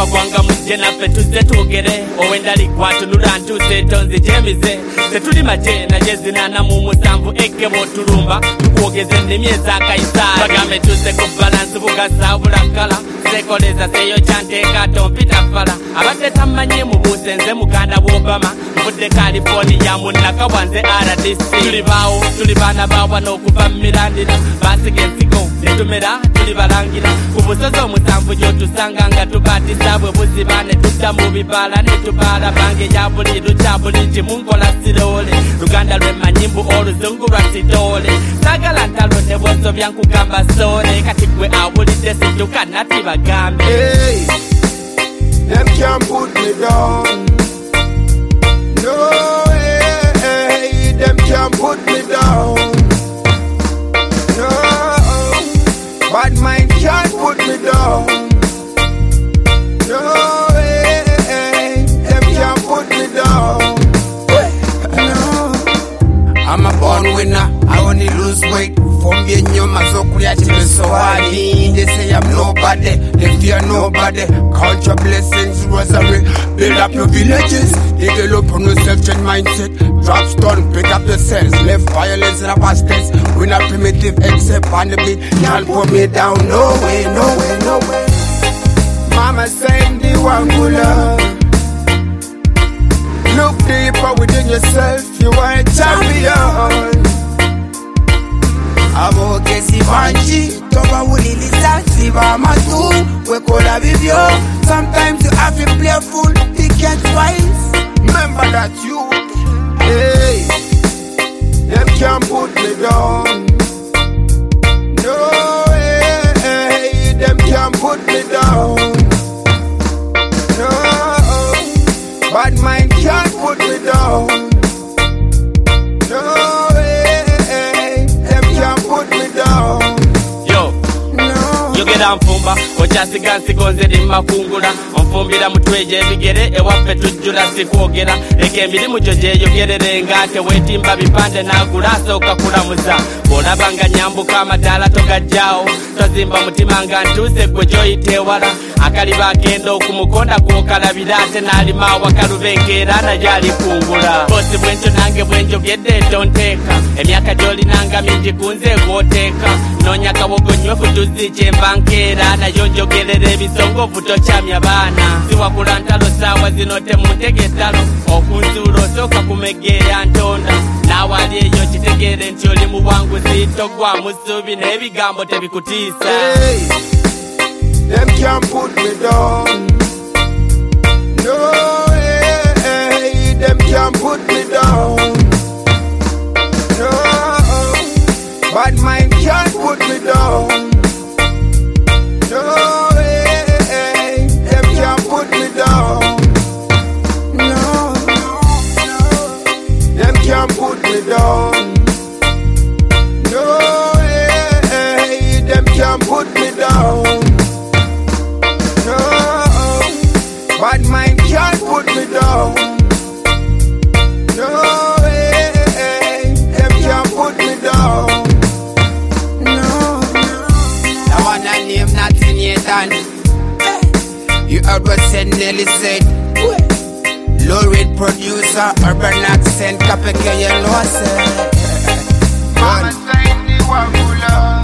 bagwanga mujje naffe tuzze twogere owendali gwatunula ntuuse tonzi gyemize tetuli maje naye zinana mu musanvu ekke bwotulumba tukwogeze ennimi ez'akayisaali bagambe tuuse ku balansi bugasa bulakala sekoleza seyo kyanteeka tompita fala abadde tamanyi mubuuse nze muganda bw'obama nvudde California munnaka bwanze RDC tuli baawo tuli baana baabwa n'okuva mu mirandira basiga ensigo netumera tuli balangira ku busozi omusanvu gyotusanga nga tubatisa bwe buziba ne tudda mu bibaala ne tubaala bange ya buli lukya bulungi munkola siroole luganda lwemmanyi mbu oluzungu lwa sitoole saagala ntalo ne bw'osobya nkugamba soole kati gwe awulidde situka nati bagambe Hey, them can't put me down. No, hey, them can't put me down. No, bad mind can't put me down. No, hey, them can't put me down. No, I'm a born winner. I only lose weight. From being your mazokulia to so hard. They say I'm nobody, they fear nobody. Count your blessings, rosary. Build up your villages, develop on your self-change mindset. Drop stone, pick up yourselves. Left violence in a past tense. We're not primitive except on the beat. Can't put me down, no way, no way, no way. Mama saying the one who love. Look deeper within yourself, you are a champion. Abogezi banji toba uliliza siba matu wekola vivyo. Sometimes you have to play full, think twice. Remember that you, hey, them can't put me down. No, hey, them can't put me down. No, bad mind can't put me down. yogera nfumba okyasiga nsigo nze ndi makungula onfumbira mutweje ebigere ewaffe tujjula sikwogera leka emirimu gyo gyeyogerere nga teweetimba bipande n'agula asooka kulamuza bw'olaba nga nyambuka amadaala togajjaawo tozimba mutima nga ntuuse gwe gy'oyita ewala akaliba agenda okumukonda kwokalabira ate n'alima awakaluba enkeera naye alikungula boosi bwentyo nange bwenjogedde tonteeka emyaka gy'olinanga mingi kunze gw'oteeka noonya kawogonywefu tuzi kyemba nkeera nayo njogerera ebisongovu tokyamya baana siwakula ntalo saawa zino temuntege ettalo okunzuula osooka kumegeera ntonda naawe ali eyo kitegeere nti oli mu bwanguzi togwa mu ssuubi n'ebigambo tebikutiisa. Hey, them can't put me down. No, hey, them can't put me down. No, bad mind can't put me down. No, hey, them can't put me down. No, them can't put me down. No, hey, them can't put me down. No, bad mind can't put me down. No, hey, them can't put me down. No, I wanna name nothing yet done. You heard what said Nelly said. Low-rate producer, urban accent, Kapeke yellow said. Mama saying the one who love.